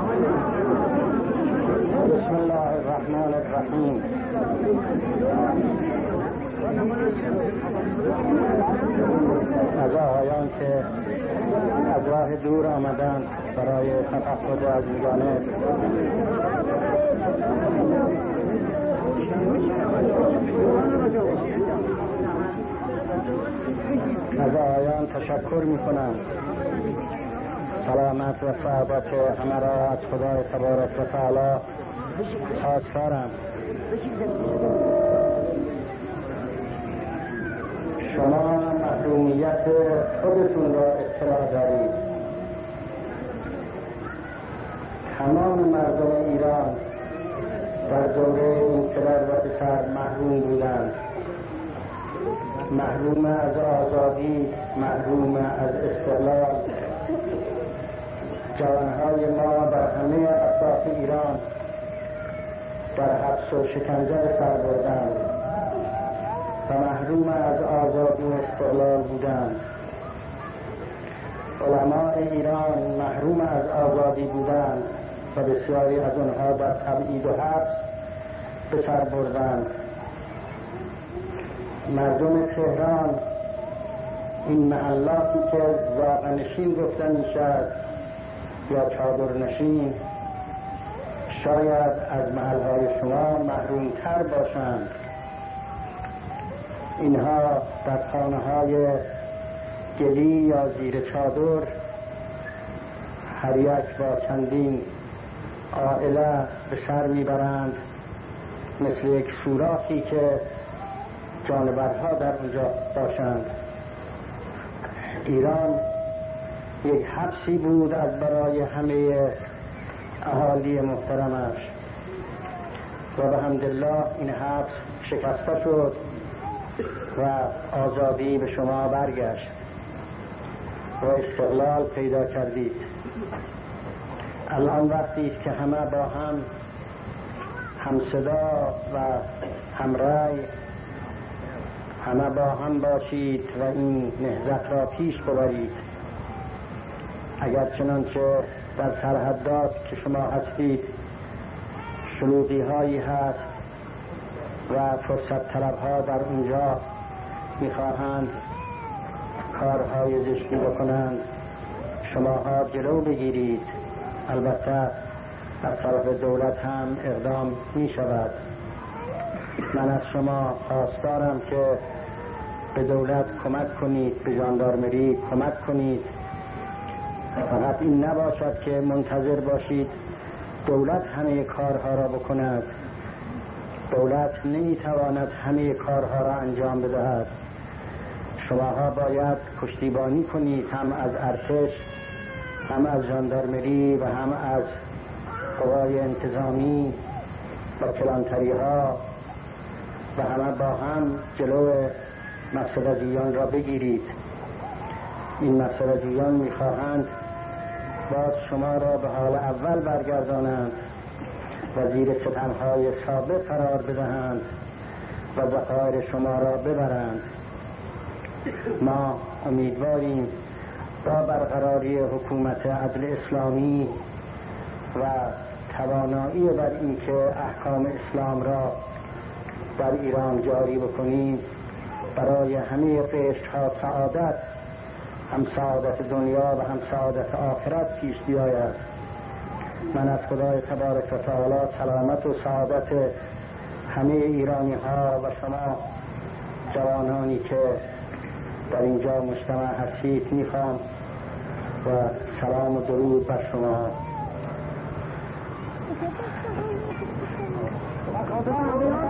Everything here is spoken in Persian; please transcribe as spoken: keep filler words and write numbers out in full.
بسم الله الرحمن الرحیم. از آقایان که از راه دور آمدند برای تفقد از میانه از آقایان تشکر میکنم. سلامت و سعادت همه را از خدای تبارک و تعالی خواستارم. شما محرومیت خودتون را اطلاع دارید. تمام مردم ایران در دوره این پدر و پسر محروم بودند، محروم از آزادی، محروم از استقلال. جوانهای ما در همه اطراف ایران در حبس و شکنجه به سر بردند و محروم از آزادی و استقلال بودند. علماء ایران محروم از آزادی بودند و بسیاری از آنها در تبعید و حبس به سر بردند. مردم تهران، این محلاتی که زاغنشین گفته میشد یا چادرنشین، شاید از محلهای شما محرومتر باشند. اینها در خانه‌های گلی یا زیر چادر هر یک با چندین عائله به سر میبرند، مثل یک سوراخی که جانورها در اونجا باشند. ایران یک حبسی بود از برای همه اهالی محترمش و به حمدالله این حبس شکسته شد و آزادی به شما برگشت و استقلال پیدا کردید. الان وقتی است که همه با هم همصدا و همرأی، همه با هم باشید و این نهضت را پیش ببرید. اگر چنانچه در سرحدات که شما هستید شلوغی هایی هست و فرصت طلبها در اونجا میخواهند کارهای زشتی بکنند، شماها جلو بگیرید. البته از طرف دولت هم اقدام می شود. من از شما خواستارم که به دولت کمک کنید، به ژاندارمری کمک کنید. فقط این نباشد که منتظر باشید دولت همه کارها را بکند. دولت نمیتواند همه کارها را انجام بدهد. شماها باید پشتیبانی کنید، هم از ارتش، هم از ژاندارمری و هم از قوای انتظامی و کلانتری ها و همه با هم جلو مسئله‌جویان را بگیرید. این مسئله‌جویان میخواهند باز شما را به حال اول برگردانند و زیر ستمهای ثابت قرار بدهند و ذخایر شما را ببرند. ما امیدواریم با برقراری حکومت عدل اسلامی و توانایی بر اینکه احکام اسلام را در ایران جاری بکنیم، برای همه قشرها سعادت، هم سعادت دنیا و هم سعادت آخرت پیش بیاید. من از خدای تبارک و تعالی سلامت و سعادت همه ایرانی ها و شما جوانانی که در اینجا مجتمع هستید میخوام و سلام و درود بر شما.